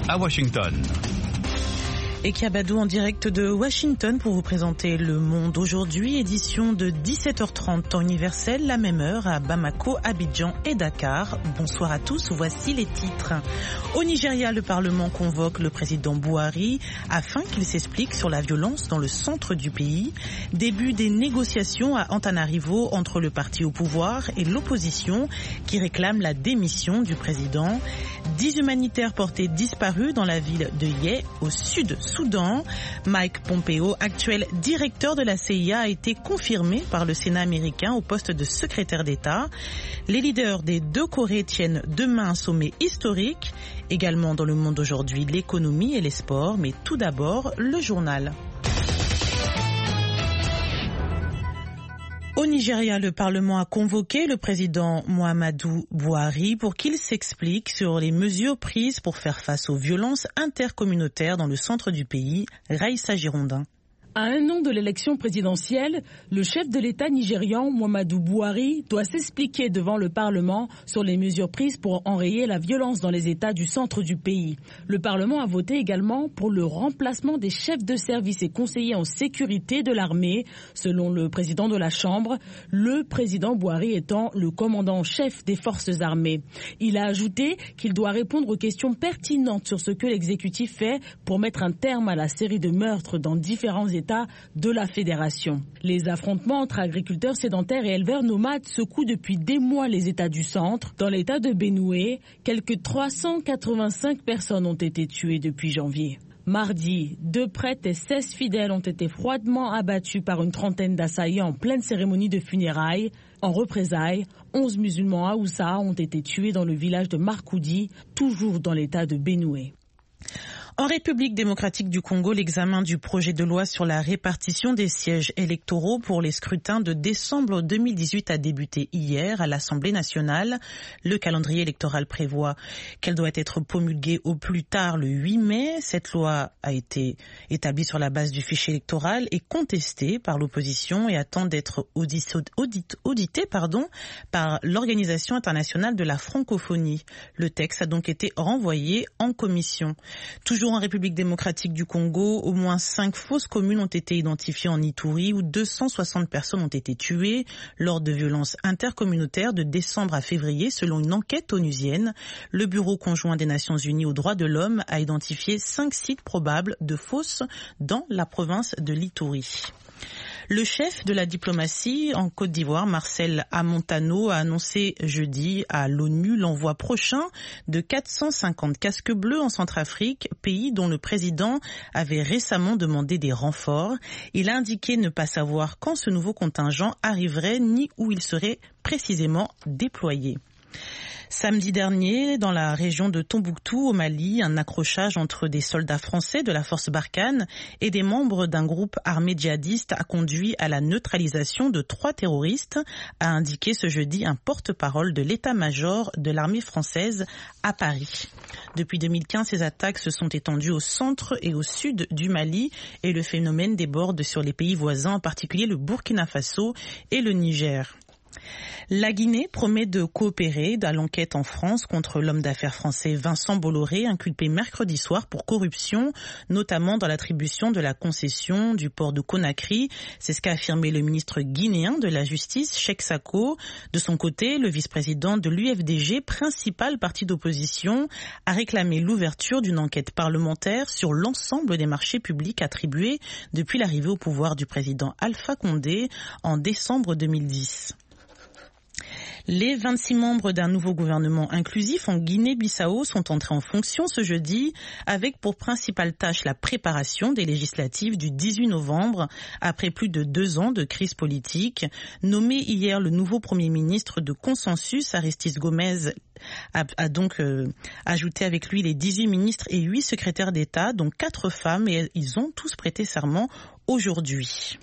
à Washington. Et Kiabadou en direct de Washington pour vous présenter Le Monde aujourd'hui, édition de 17h30 temps universel, la même heure à Bamako, Abidjan et Dakar. Bonsoir à tous, voici les titres. Au Nigeria, le Parlement convoque le président Buhari afin qu'il s'explique sur la violence dans le centre du pays. Début des négociations à Antananarivo entre le parti au pouvoir et l'opposition qui réclame la démission du président. 10 humanitaires portés disparus dans la ville de Yei, au Sud-Soudan. Mike Pompeo, actuel directeur de la CIA, a été confirmé par le Sénat américain au poste de secrétaire d'État. Les leaders des deux Corées tiennent demain un sommet historique. Également dans le monde aujourd'hui, l'économie et les sports. Mais tout d'abord, le journal. Au Nigeria, le Parlement a convoqué le président Muhammadu Buhari pour qu'il s'explique sur les mesures prises pour faire face aux violences intercommunautaires dans le centre du pays. Raïssa Girondin. À un an de l'élection présidentielle, le chef de l'État nigérian, Muhammadu Buhari, doit s'expliquer devant le Parlement sur les mesures prises pour enrayer la violence dans les États du centre du pays. Le Parlement a voté également pour le remplacement des chefs de service et conseillers en sécurité de l'armée, selon le président de la Chambre, le président Buhari étant le commandant en chef des forces armées. Il a ajouté qu'il doit répondre aux questions pertinentes sur ce que l'exécutif fait pour mettre un terme à la série de meurtres dans différents États de la fédération. Les affrontements entre agriculteurs sédentaires et éleveurs nomades secouent depuis des mois les États du centre. Dans l'État de Benue, quelques 385 personnes ont été tuées depuis janvier. Mardi, 2 prêtres et 16 fidèles ont été froidement abattus par une trentaine d'assaillants en pleine cérémonie de funérailles. En représailles, 11 musulmans Haoussa ont été tués dans le village de Markoudi, toujours dans l'État de Benue. En République démocratique du Congo, l'examen du projet de loi sur la répartition des sièges électoraux pour les scrutins de décembre 2018 a débuté hier à l'Assemblée nationale. Le calendrier électoral prévoit qu'elle doit être promulguée au plus tard le 8 mai. Cette loi a été établie sur la base du fichier électoral et contestée par l'opposition et attend d'être auditée par l'Organisation internationale de la francophonie. Le texte a donc été renvoyé en commission. Toujours en République démocratique du Congo, au moins 5 fausses communes ont été identifiées en Ituri où 260 personnes ont été tuées lors de violences intercommunautaires de décembre à février selon une enquête onusienne. Le Bureau conjoint des Nations Unies aux droits de l'homme a identifié 5 sites probables de fausses dans la province de l'Ituri. Le chef de la diplomatie en Côte d'Ivoire, Marcel Amontano, a annoncé jeudi à l'ONU l'envoi prochain de 450 casques bleus en Centrafrique, pays dont le président avait récemment demandé des renforts. Il a indiqué ne pas savoir quand ce nouveau contingent arriverait ni où il serait précisément déployé. Samedi dernier, dans la région de Tombouctou, au Mali, un accrochage entre des soldats français de la force Barkhane et des membres d'un groupe armé djihadiste a conduit à la neutralisation de 3 terroristes, a indiqué ce jeudi un porte-parole de l'état-major de l'armée française à Paris. Depuis 2015, ces attaques se sont étendues au centre et au sud du Mali et le phénomène déborde sur les pays voisins, en particulier le Burkina Faso et le Niger. La Guinée promet de coopérer à l'enquête en France contre l'homme d'affaires français Vincent Bolloré, inculpé mercredi soir pour corruption, notamment dans l'attribution de la concession du port de Conakry. C'est ce qu'a affirmé le ministre guinéen de la Justice, Cheikh Sako. De son côté, le vice-président de l'UFDG, principal parti d'opposition, a réclamé l'ouverture d'une enquête parlementaire sur l'ensemble des marchés publics attribués depuis l'arrivée au pouvoir du président Alpha Condé en décembre 2010. Les 26 membres d'un nouveau gouvernement inclusif en Guinée-Bissau sont entrés en fonction ce jeudi avec pour principale tâche la préparation des législatives du 18 novembre après plus de 2 ans de crise politique. Nommé hier le nouveau Premier ministre de consensus, Aristis Gomez a donc ajouté avec lui les 18 ministres et 8 secrétaires d'État, dont 4 femmes, et ils ont tous prêté serment aujourd'hui.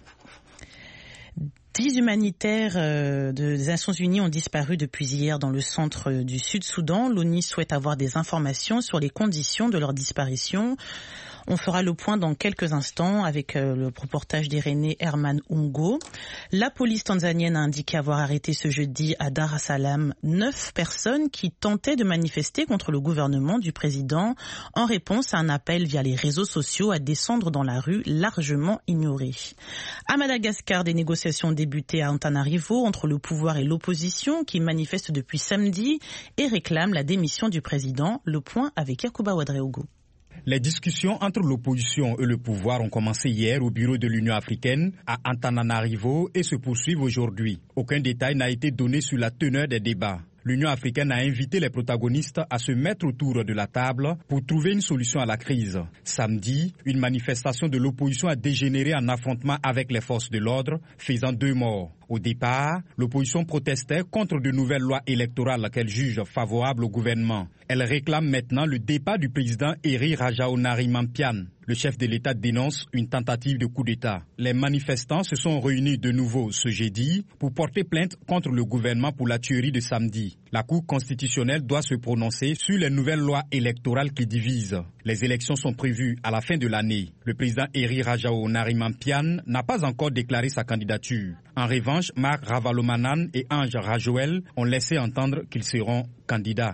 10 humanitaires des Nations Unies ont disparu depuis hier dans le centre du Sud-Soudan. L'ONU souhaite avoir des informations sur les conditions de leur disparition. On fera le point dans quelques instants avec le reportage d'Irénée Herman Ungo. La police tanzanienne a indiqué avoir arrêté ce jeudi à Dar es Salaam 9 personnes qui tentaient de manifester contre le gouvernement du président en réponse à un appel via les réseaux sociaux à descendre dans la rue largement ignoré. À Madagascar, des négociations ont débuté à Antananarivo entre le pouvoir et l'opposition qui manifestent depuis samedi et réclament la démission du président. Le point avec Yacouba Ouedraogo. Les discussions entre l'opposition et le pouvoir ont commencé hier au bureau de l'Union africaine à Antananarivo et se poursuivent aujourd'hui. Aucun détail n'a été donné sur la teneur des débats. L'Union africaine a invité les protagonistes à se mettre autour de la table pour trouver une solution à la crise. Samedi, une manifestation de l'opposition a dégénéré en affrontement avec les forces de l'ordre, faisant 2 morts. Au départ, l'opposition protestait contre de nouvelles lois électorales qu'elle juge favorables au gouvernement. Elle réclame maintenant le départ du président Eri Rajaonarimampian. Le chef de l'État dénonce une tentative de coup d'État. Les manifestants se sont réunis de nouveau ce jeudi pour porter plainte contre le gouvernement pour la tuerie de samedi. La Cour constitutionnelle doit se prononcer sur les nouvelles lois électorales qui divisent. Les élections sont prévues à la fin de l'année. Le président Eri Rajaonarimampian n'a pas encore déclaré sa candidature. En revanche, Marc Ravalomanan et Ange Rajoel ont laissé entendre qu'ils seront candidats.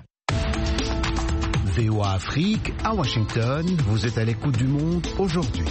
VOA Afrique, à Washington, vous êtes à l'écoute du monde aujourd'hui.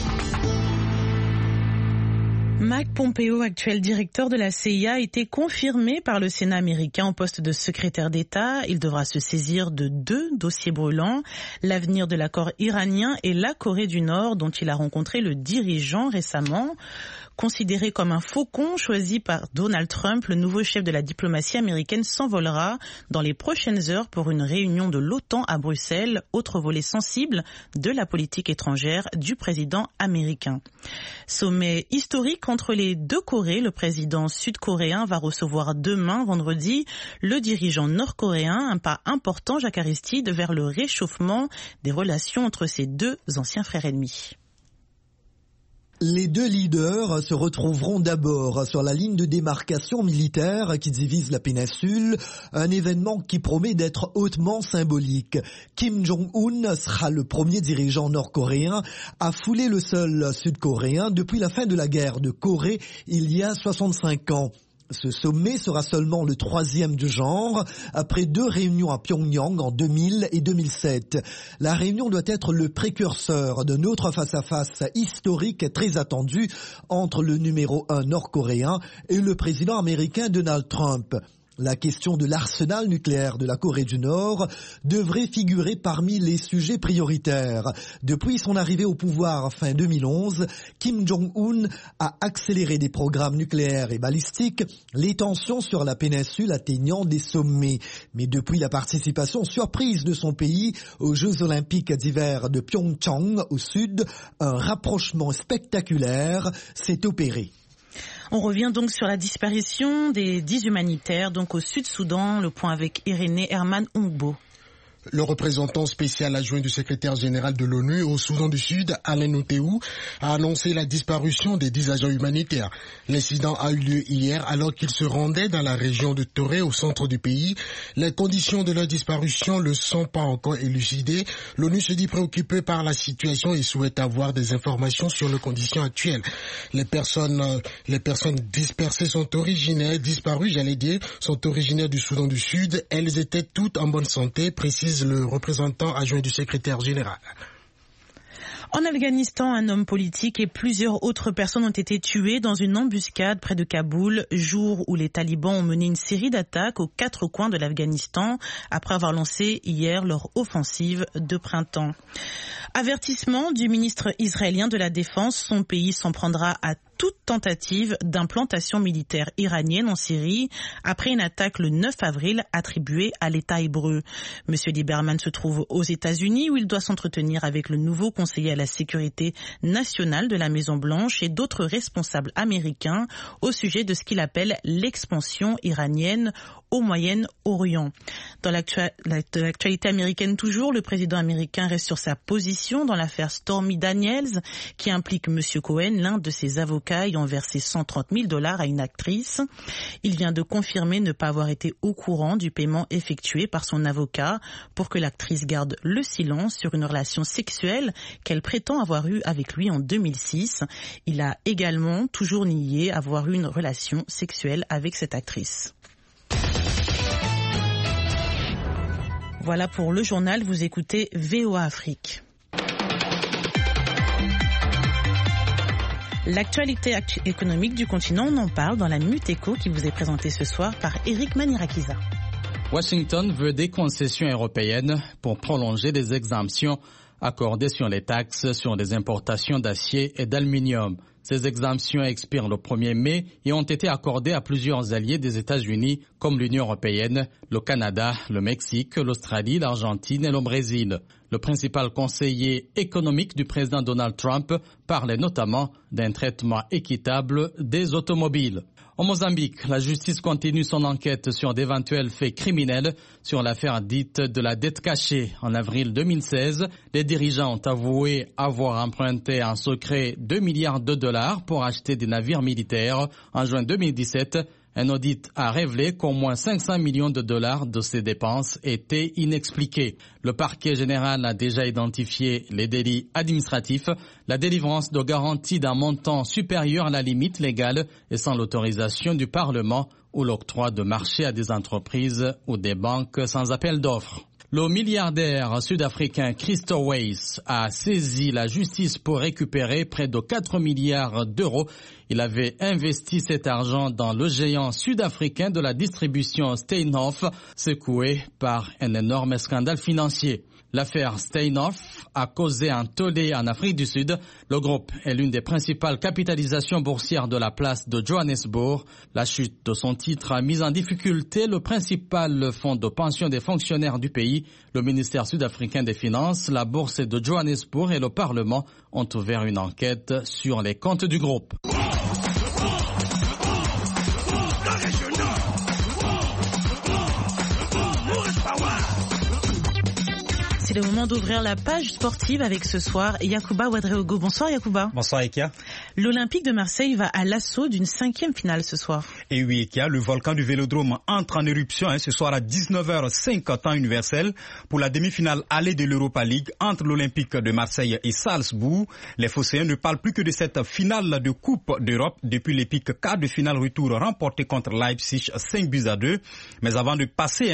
Mike Pompeo, actuel directeur de la CIA, a été confirmé par le Sénat américain au poste de secrétaire d'État. Il devra se saisir de 2 dossiers brûlants, l'avenir de l'accord iranien et la Corée du Nord, dont il a rencontré le dirigeant récemment. Considéré comme un faucon choisi par Donald Trump, le nouveau chef de la diplomatie américaine s'envolera dans les prochaines heures pour une réunion de l'OTAN à Bruxelles, autre volet sensible de la politique étrangère du président américain. Sommet historique entre les 2 Corées. Le président sud-coréen va recevoir demain, vendredi, le dirigeant nord-coréen, un pas important, Jacques Aristide, vers le réchauffement des relations entre ces 2 anciens frères ennemis. Les 2 leaders se retrouveront d'abord sur la ligne de démarcation militaire qui divise la péninsule, un événement qui promet d'être hautement symbolique. Kim Jong-un sera le premier dirigeant nord-coréen à fouler le sol sud-coréen depuis la fin de la guerre de Corée il y a 65 ans. Ce sommet sera seulement le 3e du genre, après 2 réunions à Pyongyang en 2000 et 2007. La réunion doit être le précurseur d'un autre face-à-face historique très attendu entre le numéro 1 nord-coréen et le président américain Donald Trump. La question de l'arsenal nucléaire de la Corée du Nord devrait figurer parmi les sujets prioritaires. Depuis son arrivée au pouvoir fin 2011, Kim Jong-un a accéléré des programmes nucléaires et balistiques, les tensions sur la péninsule atteignant des sommets. Mais depuis la participation surprise de son pays aux Jeux Olympiques d'hiver de Pyeongchang au sud, un rapprochement spectaculaire s'est opéré. On revient donc sur la disparition des 10 humanitaires donc au Sud-Soudan. Le point avec Irénée Herman Ungbo. Le représentant spécial adjoint du secrétaire général de l'ONU au Soudan du Sud, Alain Oteou, a annoncé la disparition des 10 agents humanitaires. L'incident a eu lieu hier alors qu'ils se rendaient dans la région de Toré, au centre du pays. Les conditions de leur disparition ne sont pas encore élucidées. L'ONU se dit préoccupée par la situation et souhaite avoir des informations sur les conditions actuelles. Les personnes dispersées sont originaires du Soudan du Sud. Elles étaient toutes en bonne santé, précise le représentant adjoint du secrétaire général. En Afghanistan, un homme politique et plusieurs autres personnes ont été tuées dans une embuscade près de Kaboul, jour où les talibans ont mené une série d'attaques aux 4 coins de l'Afghanistan après avoir lancé hier leur offensive de printemps. Avertissement du ministre israélien de la Défense, son pays s'en prendra à toute tentative d'implantation militaire iranienne en Syrie après une attaque le 9 avril attribuée à l'État hébreu. Monsieur Lieberman se trouve aux États-Unis où il doit s'entretenir avec le nouveau conseiller à la sécurité nationale de la Maison-Blanche et d'autres responsables américains au sujet de ce qu'il appelle l'expansion iranienne au Moyen-Orient. Dans l'actualité américaine toujours, le président américain reste sur sa position dans l'affaire Stormy Daniels qui implique M. Cohen, l'un de ses avocats ayant versé $130,000 à une actrice. Il vient de confirmer ne pas avoir été au courant du paiement effectué par son avocat pour que l'actrice garde le silence sur une relation sexuelle qu'elle prétend avoir eue avec lui en 2006. Il a également toujours nié avoir eu une relation sexuelle avec cette actrice. Voilà pour le journal, vous écoutez VOA Afrique. L'actualité économique du continent, on en parle dans la Minute Éco qui vous est présentée ce soir par Eric Manirakiza. Washington veut des concessions européennes pour prolonger des exemptions accordées sur les taxes sur les importations d'acier et d'aluminium. Ces exemptions expirent le 1er mai et ont été accordées à plusieurs alliés des États-Unis comme l'Union européenne, le Canada, le Mexique, l'Australie, l'Argentine et le Brésil. Le principal conseiller économique du président Donald Trump parlait notamment d'un traitement équitable des automobiles. Au Mozambique, la justice continue son enquête sur d'éventuels faits criminels sur l'affaire dite de la dette cachée. En avril 2016, les dirigeants ont avoué avoir emprunté en secret $2 milliards pour acheter des navires militaires. En juin 2017, un audit a révélé qu'au moins $500 millions de ces dépenses étaient inexpliquées. Le parquet général a déjà identifié les délits administratifs, la délivrance de garanties d'un montant supérieur à la limite légale et sans l'autorisation du Parlement ou l'octroi de marchés à des entreprises ou des banques sans appel d'offres. Le milliardaire sud-africain Christo Weiss a saisi la justice pour récupérer près de 4 milliards d'euros. Il avait investi cet argent dans le géant sud-africain de la distribution Steinhoff, secoué par un énorme scandale financier. L'affaire Steinhoff a causé un tollé en Afrique du Sud. Le groupe est l'une des principales capitalisations boursières de la place de Johannesburg. La chute de son titre a mis en difficulté le principal fonds de pension des fonctionnaires du pays. Le ministère sud-africain des Finances, la bourse de Johannesburg et le Parlement ont ouvert une enquête sur les comptes du groupe. C'est le moment d'ouvrir la page sportive avec ce soir Yacouba Ouedraogo. Bonsoir Yacouba. Bonsoir Ekia. L'Olympique de Marseille va à l'assaut d'une 5e finale ce soir. Et oui Ekia, le volcan du Vélodrome entre en éruption ce soir à 19h05 temps universel pour la demi-finale allée de l'Europa League entre l'Olympique de Marseille et Salzbourg. Les Phocéens ne parlent plus que de cette finale de Coupe d'Europe depuis l'épique quart de finale retour remporté contre Leipzig 5-2. Mais avant de passer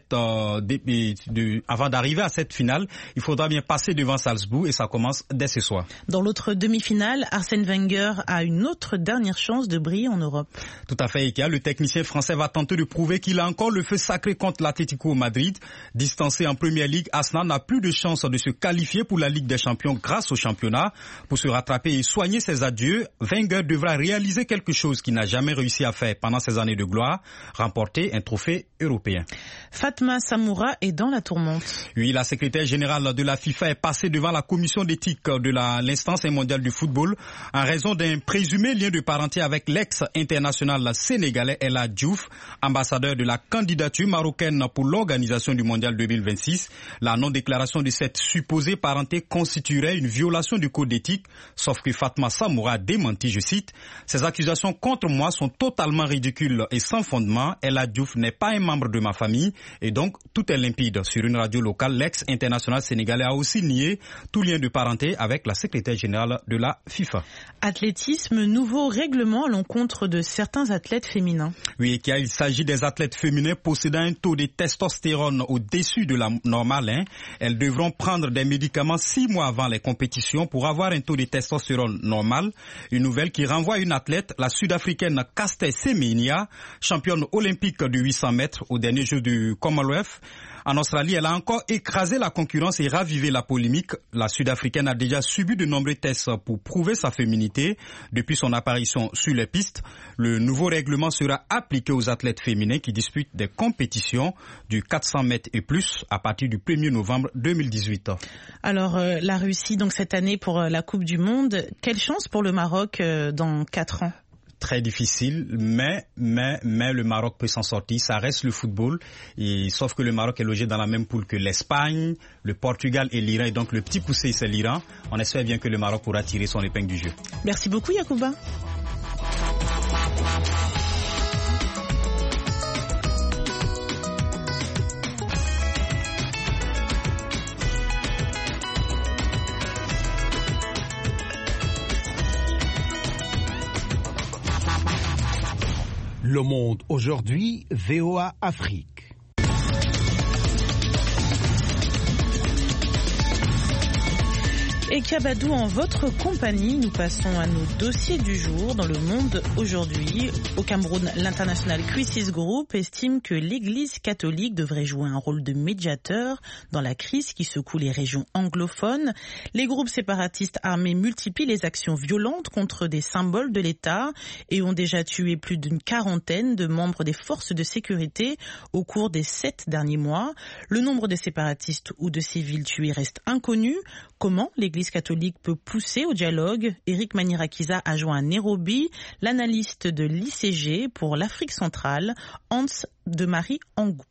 avant d'arriver à cette finale, il faudra bien passer devant Salzbourg et ça commence dès ce soir. Dans l'autre demi-finale, Arsène Wenger a une autre dernière chance de briller en Europe. Tout à fait, Eka. Le technicien français va tenter de prouver qu'il a encore le feu sacré contre l'Atlético Madrid. Distancé en Première Ligue, Arsenal n'a plus de chance de se qualifier pour la Ligue des Champions grâce au championnat. Pour se rattraper et soigner ses adieux, Wenger devra réaliser quelque chose qu'il n'a jamais réussi à faire pendant ses années de gloire, remporter un trophée européen. Fatma Samoura est dans la tourmente. Oui, la secrétaire générale de la FIFA est passée devant la commission d'éthique de l'instance mondiale du football en raison d'un présumé lien de parenté avec l'ex-international sénégalais El Hadji Diouf, ambassadeur de la candidature marocaine pour l'organisation du mondial 2026. La non-déclaration de cette supposée parenté constituerait une violation du code d'éthique, sauf que Fatma Samoura a démenti, je cite, « Ces accusations contre moi sont totalement ridicules et sans fondement. El Hadji Diouf n'est pas un membre de ma famille et donc tout est limpide. » Sur une radio locale, l'ex-international sénégalais a aussi nié tout lien de parenté avec la secrétaire générale de la FIFA. Athlétisme, nouveau règlement à l'encontre de certains athlètes féminins. Oui, il s'agit des athlètes féminins possédant un taux de testostérone au-dessus de la normale. Elles devront prendre des médicaments 6 mois avant les compétitions pour avoir un taux de testostérone normal. Une nouvelle qui renvoie une athlète, la sud-africaine Caster Semenya, championne olympique de 800 mètres au dernier jeu du Commonwealth. En Australie, elle a encore écrasé la concurrence et ravivé la polémique. La Sud-Africaine a déjà subi de nombreux tests pour prouver sa féminité depuis son apparition sur les pistes. Le nouveau règlement sera appliqué aux athlètes féminins qui disputent des compétitions du 400 mètres et plus à partir du 1er novembre 2018. Alors, la Russie, donc cette année pour la Coupe du Monde, quelle chance pour le Maroc dans 4 ans ? très difficile, mais le Maroc peut s'en sortir. Ça reste le football, sauf que le Maroc est logé dans la même poule que l'Espagne, le Portugal et l'Iran. Et donc le petit poussé, c'est l'Iran. On espère bien que le Maroc pourra tirer son épingle du jeu. Merci beaucoup, Yacouba. Le Monde aujourd'hui, VOA Afrique. Et Kabadou, en votre compagnie, nous passons à nos dossiers du jour dans le monde aujourd'hui. Au Cameroun, l'international Crisis Group estime que l'Église catholique devrait jouer un rôle de médiateur dans la crise qui secoue les régions anglophones. Les groupes séparatistes armés multiplient les actions violentes contre des symboles de l'État et ont déjà tué plus d'une quarantaine de membres des forces de sécurité au cours des 7 derniers mois. Le nombre de séparatistes ou de civils tués reste inconnu. Comment l'Église catholique peut pousser au dialogue? Eric Manirakiza a joint à Nairobi l'analyste de l'ICG pour l'Afrique centrale, Hans de Marie Angoup.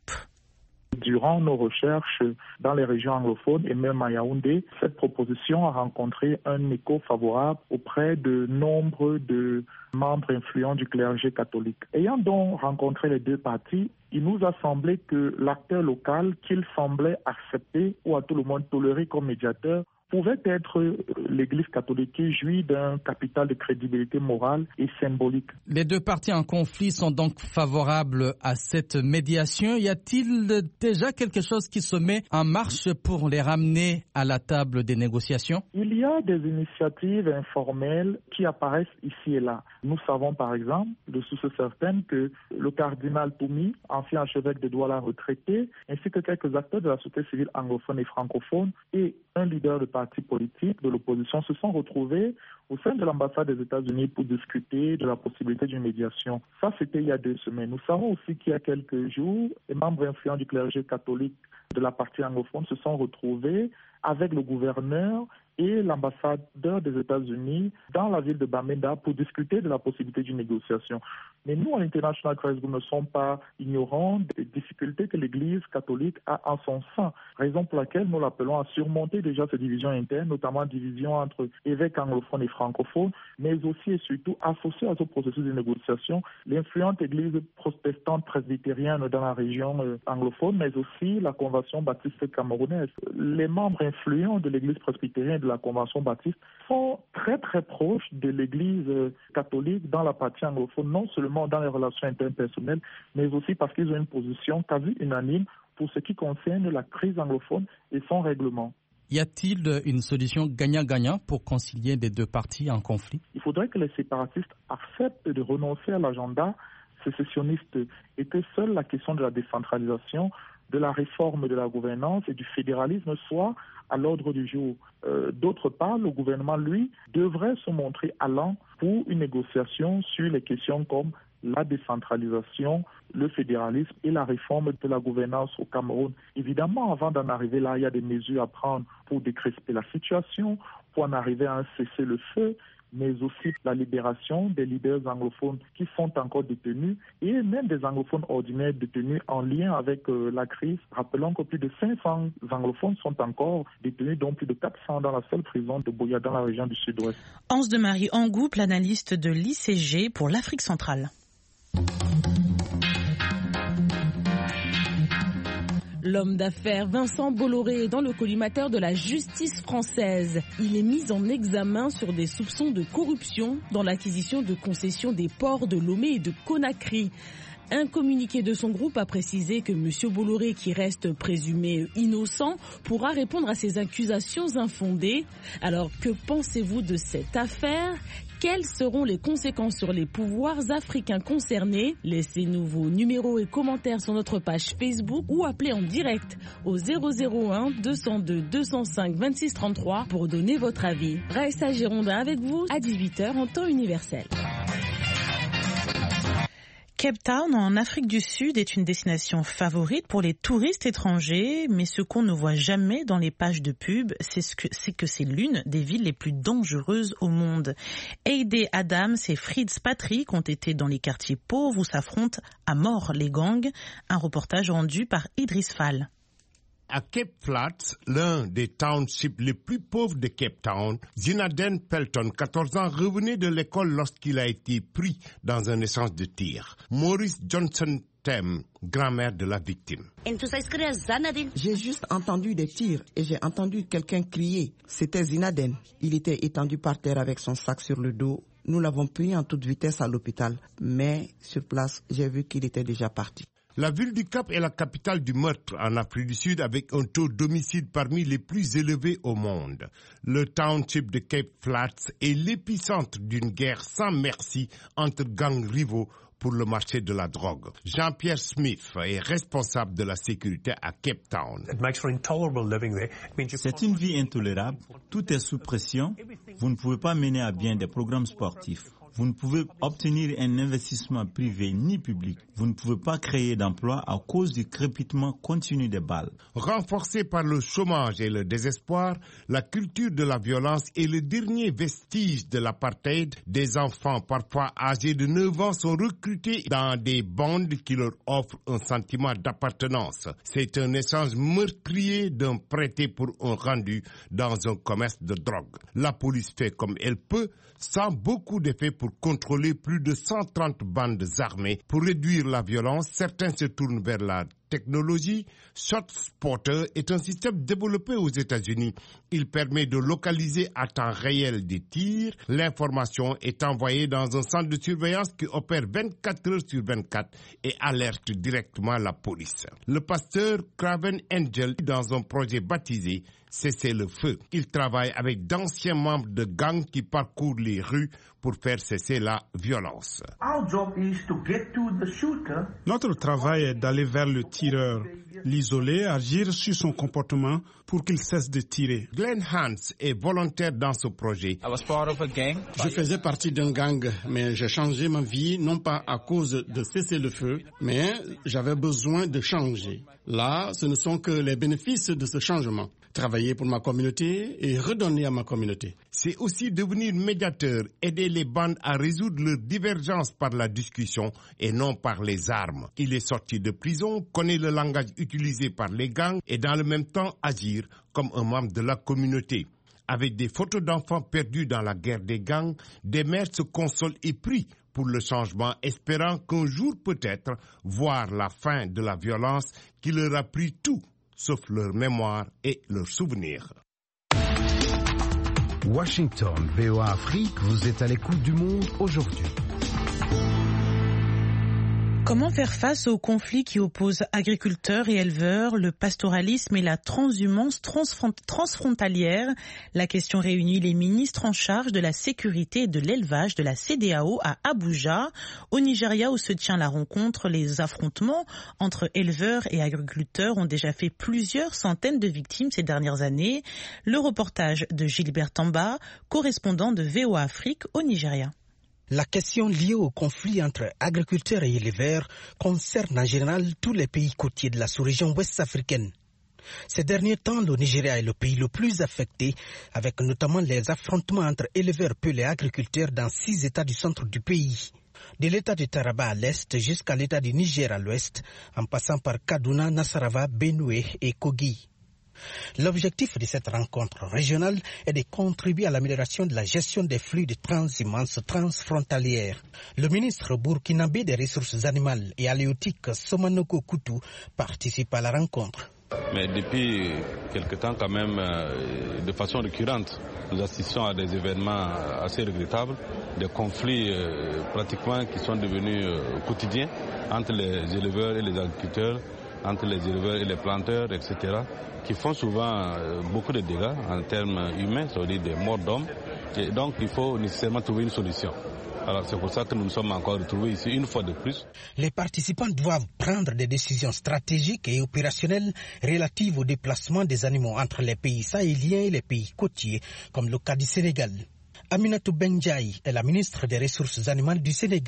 Durant nos recherches dans les régions anglophones et même à Yaoundé, cette proposition a rencontré un écho favorable auprès de nombre de membres influents du clergé catholique. Ayant donc rencontré les deux parties, il nous a semblé que l'acteur local qu'il semblait accepter ou à tout le monde tolérer comme médiateur pouvait être l'Église catholique qui jouit d'un capital de crédibilité morale et symbolique. Les deux parties en conflit sont donc favorables à cette médiation. Y a-t-il déjà quelque chose qui se met en marche pour les ramener à la table des négociations? Il y a des initiatives informelles qui apparaissent ici et là. Nous savons par exemple, de sources certaines, que le cardinal Toumi, ancien archevêque de Douala retraité, ainsi que quelques acteurs de la société civile anglophone et francophone et un leader de parti politique de l'opposition se sont retrouvés au sein de l'ambassade des États-Unis pour discuter de la possibilité d'une médiation. Ça, c'était il y a 2 semaines. Nous savons aussi qu'il y a quelques jours, les membres influents du clergé catholique de la partie anglophone se sont retrouvés avec le gouverneur et l'ambassadeur des États-Unis dans la ville de Bamenda pour discuter de la possibilité d'une négociation. Mais nous, à l'International Crisis Group, ne sommes pas ignorants des difficultés que l'Église catholique a en son sein, raison pour laquelle nous l'appelons à surmonter déjà ces divisions internes, notamment divisions entre évêques anglophones et francophones, mais aussi et surtout associer à ce processus de négociation l'influente Église protestante presbytérienne dans la région anglophone, mais aussi la Convention baptiste camerounaise. Les membres influents de l'Église presbytérienne de la Convention baptiste sont très très proches de l'Église catholique dans la partie anglophone, non seulement dans les relations interpersonnelles, mais aussi parce qu'ils ont une position quasi unanime pour ce qui concerne la crise anglophone et son règlement. Y a-t-il une solution gagnant-gagnant pour concilier les deux parties en conflit? Il faudrait que les séparatistes acceptent de renoncer à l'agenda sécessionniste et que seule la question de la décentralisation, de la réforme de la gouvernance et du fédéralisme soit à l'ordre du jour. D'autre part, le gouvernement, lui, devrait se montrer allant pour une négociation sur les questions comme la décentralisation, le fédéralisme et la réforme de la gouvernance au Cameroun. Évidemment, avant d'en arriver là, il y a des mesures à prendre pour décresper la situation, pour en arriver à un cessez-le-feu, mais aussi la libération des leaders anglophones qui sont encore détenus et même des anglophones ordinaires détenus en lien avec la crise. Rappelons que plus de 500 anglophones sont encore détenus, dont plus de 400 dans la seule prison de Boya dans la région du Sud-Ouest. Hans de Marie Angoup, l'analyste de l'ICG pour l'Afrique centrale. L'homme d'affaires Vincent Bolloré est dans le collimateur de la justice française. Il est mis en examen sur des soupçons de corruption dans l'acquisition de concessions des ports de Lomé et de Conakry. Un communiqué de son groupe a précisé que M. Bolloré, qui reste présumé innocent, pourra répondre à ces accusations infondées. Alors, que pensez-vous de cette affaire ? Quelles seront les conséquences sur les pouvoirs africains concernés? Laissez-nous vos numéros et commentaires sur notre page Facebook ou appelez en direct au 001 202 205 26 33 pour donner votre avis. Raissa Girondin avec vous à 18h en temps universel. Cape Town, en Afrique du Sud, est une destination favorite pour les touristes étrangers, mais ce qu'on ne voit jamais dans les pages de pub, c'est que c'est l'une des villes les plus dangereuses au monde. Heide Adams et Fritz Patrick ont été dans les quartiers pauvres où s'affrontent à mort les gangs. Un reportage rendu par Idriss Fall. À Cape Flats, l'un des townships les plus pauvres de Cape Town, Zinaden Pelton, 14 ans, revenait de l'école lorsqu'il a été pris dans un échange de tirs. Maurice Johnson Tem, grand-mère de la victime. J'ai juste entendu des tirs et j'ai entendu quelqu'un crier. C'était Zinaden. Il était étendu par terre avec son sac sur le dos. Nous l'avons pris en toute vitesse à l'hôpital, mais sur place, j'ai vu qu'il était déjà parti. La ville du Cap est la capitale du meurtre en Afrique du Sud avec un taux d'homicide parmi les plus élevés au monde. Le township de Cape Flats est l'épicentre d'une guerre sans merci entre gangs rivaux pour le marché de la drogue. Jean-Pierre Smith est responsable de la sécurité à Cape Town. C'est une vie intolérable. Tout est sous pression. Vous ne pouvez pas mener à bien des programmes sportifs. Vous ne pouvez obtenir un investissement privé ni public. Vous ne pouvez pas créer d'emplois à cause du crépitement continu des balles. Renforcée par le chômage et le désespoir, la culture de la violence est le dernier vestige de l'apartheid. Des enfants, parfois âgés de 9 ans, sont recrutés dans des bandes qui leur offrent un sentiment d'appartenance. C'est un échange meurtrier d'un prêté pour un rendu dans un commerce de drogue. La police fait comme elle peut, sans beaucoup d'effet pour contrôler plus de 130 bandes armées. Pour réduire la violence, certains se tournent vers la technologie. ShotSpotter est un système développé aux États-Unis. Il permet de localiser à temps réel des tirs. L'information est envoyée dans un centre de surveillance qui opère 24 heures sur 24 et alerte directement la police. Le pasteur Craven Angel, dans un projet baptisé Cesser le feu. Il travaille avec d'anciens membres de gangs qui parcourent les rues pour faire cesser la violence. Notre travail est d'aller vers le tireur, l'isoler, agir sur son comportement pour qu'il cesse de tirer. Glenn Hans est volontaire dans ce projet. Je faisais partie d'un gang, mais j'ai changé ma vie, non pas à cause de cesser le feu, mais j'avais besoin de changer. Là, ce ne sont que les bénéfices de ce changement. Travailler pour ma communauté et redonner à ma communauté. C'est aussi devenir médiateur, aider les bandes à résoudre leurs divergences par la discussion et non par les armes. Il est sorti de prison, connaît le langage utilisé par les gangs et dans le même temps agir comme un membre de la communauté. Avec des photos d'enfants perdus dans la guerre des gangs, des mères se consolent et prient pour le changement, espérant qu'un jour peut-être voir la fin de la violence qui leur a pris tout, sauf leur mémoire et leurs souvenirs. Washington, VOA Afrique, vous êtes à l'écoute du monde aujourd'hui. Comment faire face aux conflits qui opposent agriculteurs et éleveurs, le pastoralisme et la transhumance transfrontalière? La question réunit les ministres en charge de la sécurité et de l'élevage de la CEDEAO à Abuja. Au Nigeria, où se tient la rencontre, les affrontements entre éleveurs et agriculteurs ont déjà fait plusieurs centaines de victimes ces dernières années. Le reportage de Gilbert Tamba, correspondant de VOA Afrique au Nigeria. La question liée au conflit entre agriculteurs et éleveurs concerne en général tous les pays côtiers de la sous-région ouest-africaine. Ces derniers temps, le Nigeria est le pays le plus affecté, avec notamment les affrontements entre éleveurs et agriculteurs dans 6 États du centre du pays. De l'État de Taraba à l'est jusqu'à l'État du Niger à l'ouest, en passant par Kaduna, Nasarawa, Benue et Kogi. L'objectif de cette rencontre régionale est de contribuer à l'amélioration de la gestion des flux de transhumance transfrontalière. Le ministre burkinabé des ressources animales et halieutiques Somanoko Koutou participe à la rencontre. Mais depuis quelque temps quand même, de façon récurrente, nous assistons à des événements assez regrettables, des conflits pratiquement qui sont devenus quotidiens entre les éleveurs et les agriculteurs, entre les éleveurs et les planteurs, etc., qui font souvent beaucoup de dégâts en termes humains, c'est-à-dire des morts d'hommes. Et donc il faut nécessairement trouver une solution. Alors c'est pour ça que nous nous sommes encore retrouvés ici une fois de plus. Les participants doivent prendre des décisions stratégiques et opérationnelles relatives au déplacement des animaux entre les pays sahéliens et les pays côtiers, comme le cas du Sénégal. Aminatou Benjaï est la ministre des Ressources animales du Sénégal.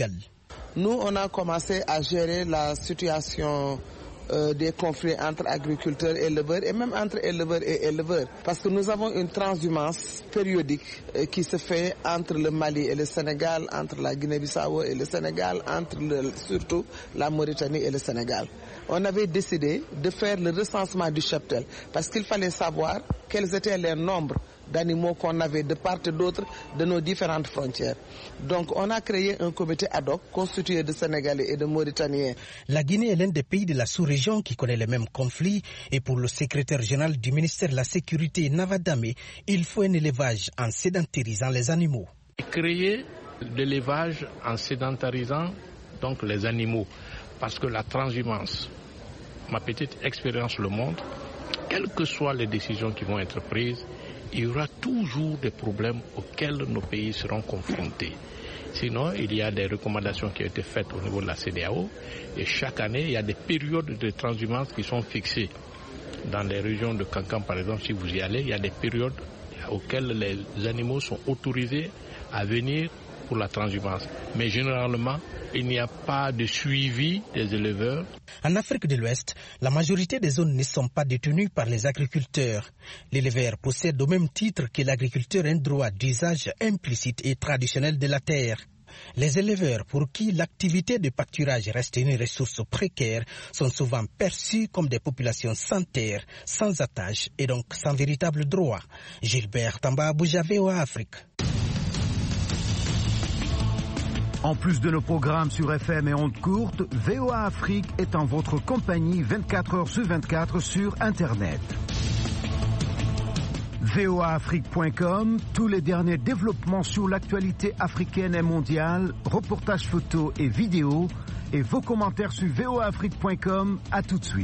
Nous, on a commencé à gérer la situation des conflits entre agriculteurs et éleveurs et même entre éleveurs et éleveurs. Parce que nous avons une transhumance périodique qui se fait entre le Mali et le Sénégal, entre la Guinée-Bissau et le Sénégal, entre surtout la Mauritanie et le Sénégal. On avait décidé de faire le recensement du cheptel parce qu'il fallait savoir quels étaient les nombres d'animaux qu'on avait de part et d'autre de nos différentes frontières. Donc on a créé un comité ad hoc constitué de Sénégalais et de Mauritaniens. La Guinée est l'un des pays de la sous-région qui connaît les mêmes conflits et pour le secrétaire général du ministère de la Sécurité, Navadame, il faut un élevage en sédentarisant les animaux. Créer de l'élevage en sédentarisant donc les animaux parce que la transhumance, ma petite expérience le montre, quelles que soient les décisions qui vont être prises, il y aura toujours des problèmes auxquels nos pays seront confrontés. Sinon, il y a des recommandations qui ont été faites au niveau de la CEDEAO et chaque année, il y a des périodes de transhumance qui sont fixées. Dans les régions de Kankan, par exemple, si vous y allez, il y a des périodes auxquelles les animaux sont autorisés à venir pour la transhumance. Mais généralement, il n'y a pas de suivi des éleveurs. En Afrique de l'Ouest, la majorité des zones ne sont pas détenues par les agriculteurs. L'éleveur possède au même titre que l'agriculteur un droit d'usage implicite et traditionnel de la terre. Les éleveurs pour qui l'activité de pâturage reste une ressource précaire sont souvent perçus comme des populations sans terre, sans attache et donc sans véritable droit. Gilbert Tamba Abuja, VOA Afrique. En plus de nos programmes sur FM et ondes courtes, VOA Afrique est en votre compagnie 24 heures sur 24 sur Internet. voaafrique.com, tous les derniers développements sur l'actualité africaine et mondiale, reportages photos et vidéos, et vos commentaires sur voaafrique.com. À tout de suite.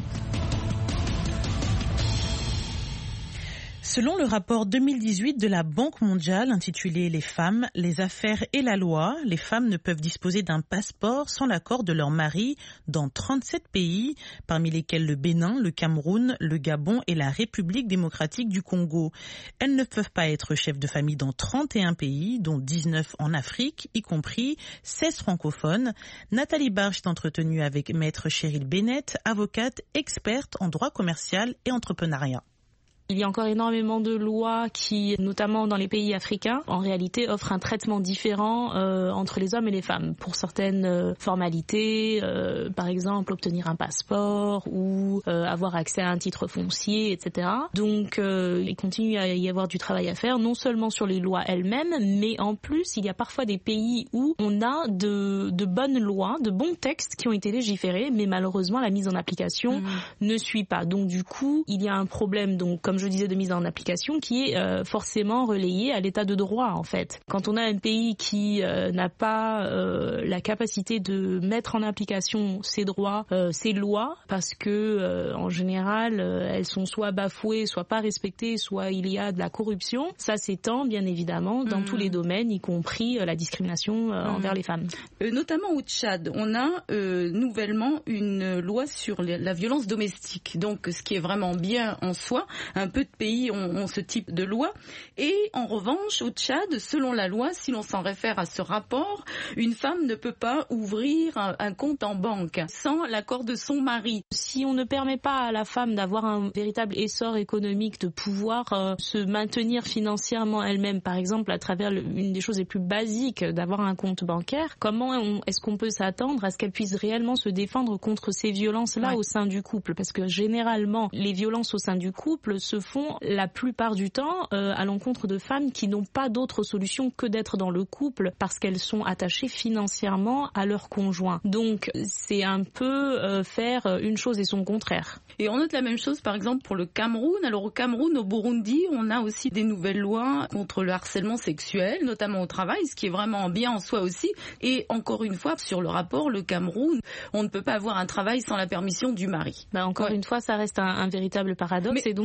Selon le rapport 2018 de la Banque mondiale intitulé « Les femmes, les affaires et la loi », les femmes ne peuvent disposer d'un passeport sans l'accord de leur mari dans 37 pays, parmi lesquels le Bénin, le Cameroun, le Gabon et la République démocratique du Congo. Elles ne peuvent pas être chefs de famille dans 31 pays, dont 19 en Afrique, y compris 16 francophones. Nathalie Barge est entretenue avec Maître Cheryl Bennett, avocate experte en droit commercial et entrepreneuriat. Il y a encore énormément de lois qui, notamment dans les pays africains, en réalité offrent un traitement différent entre les hommes et les femmes. Pour certaines formalités, par exemple obtenir un passeport ou avoir accès à un titre foncier, etc. Donc il continue à y avoir du travail à faire, non seulement sur les lois elles-mêmes, mais en plus il y a parfois des pays où on a de bonnes lois, de bons textes qui ont été légiférés, mais malheureusement la mise en application ne suit pas. Donc du coup, il y a un problème, donc comme je disais, de mise en application qui est forcément relayé à l'état de droit en fait. Quand on a un pays qui n'a pas la capacité de mettre en application ses droits, ses lois, parce que en général elles sont soit bafouées, soit pas respectées, soit il y a de la corruption, ça s'étend bien évidemment dans tous les domaines, y compris la discrimination envers les femmes. Notamment au Tchad, on a nouvellement une loi sur la violence domestique, donc ce qui est vraiment bien en soi. Un peu de pays ont ce type de loi. Et en revanche, au Tchad, selon la loi, si l'on s'en réfère à ce rapport, une femme ne peut pas ouvrir un compte en banque sans l'accord de son mari. Si on ne permet pas à la femme d'avoir un véritable essor économique, de pouvoir se maintenir financièrement elle-même, par exemple à travers une des choses les plus basiques, d'avoir un compte bancaire, comment est-ce qu'on peut s'attendre à ce qu'elle puisse réellement se défendre contre ces violences-là au sein du couple? Parce que généralement, les violences au sein du couple se font la plupart du temps à l'encontre de femmes qui n'ont pas d'autre solution que d'être dans le couple parce qu'elles sont attachées financièrement à leur conjoint. Donc c'est un peu faire une chose et son contraire. Et on note la même chose par exemple pour le Cameroun. Alors au Cameroun, au Burundi, on a aussi des nouvelles lois contre le harcèlement sexuel, notamment au travail, ce qui est vraiment bien en soi aussi. Et encore une fois, sur le rapport, le Cameroun, on ne peut pas avoir un travail sans la permission du mari. Encore une fois, ça reste un véritable paradoxe et donc il faut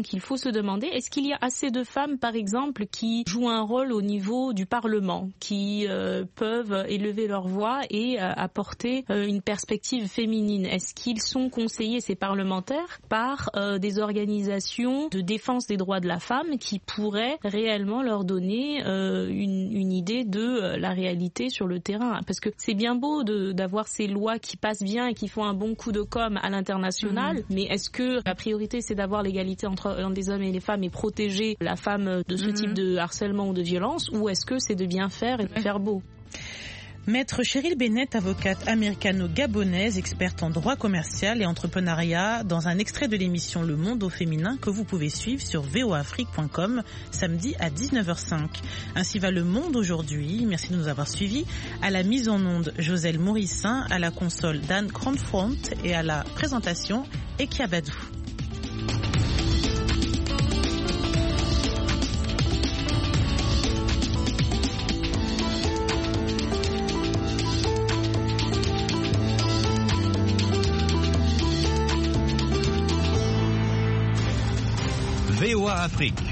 se demander, est-ce qu'il y a assez de femmes, par exemple, qui jouent un rôle au niveau du Parlement, qui peuvent élever leur voix et apporter une perspective féminine? Est-ce qu'ils sont conseillés, ces parlementaires, par des organisations de défense des droits de la femme qui pourraient réellement leur donner une idée de la réalité sur le terrain? Parce que c'est bien beau d'avoir ces lois qui passent bien et qui font un bon coup de com' à l'international, mais est-ce que la priorité c'est d'avoir l'égalité entre les hommes et les femmes et protéger la femme de ce type de harcèlement ou de violence, ou est-ce que c'est de bien faire et de faire beau? Maître Cheryl Bennett, avocate américano-gabonaise, experte en droit commercial et entrepreneuriat, dans un extrait de l'émission Le Monde au féminin que vous pouvez suivre sur voafrique.com samedi à 19h05. Ainsi va Le Monde aujourd'hui. Merci de nous avoir suivis. À la mise en onde, Joselle Mourissin, à la console Dan Cronfront et à la présentation, Ekia Badou. VOA Afrique.